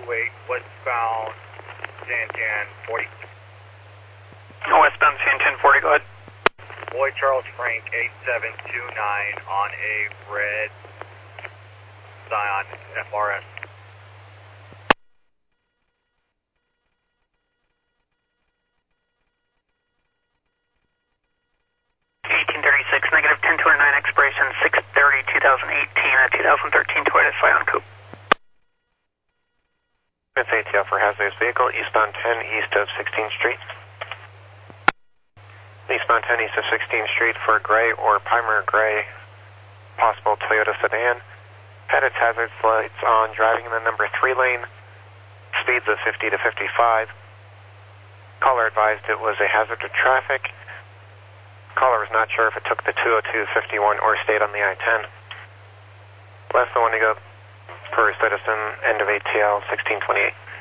westbound Santan 40. Westbound Santan 40, go ahead. Boy Charles Frank 8729 on a red Scion FRS. Negative 1029 expiration 6/30/2018 at 2013 Toyota Scion Coupe. It's ATL for hazardous vehicle, eastbound 10 east of 16th Street. Eastbound 10 east of 16th Street for gray or primer gray, possible Toyota sedan. Had its hazard lights on, driving in the number 3 lane, speeds of 50 to 55. Caller advised it was a hazard to traffic. Caller was not sure if it took the 202-51 or stayed on the I-10. Last the one to go per citizen, end of ATL 1628.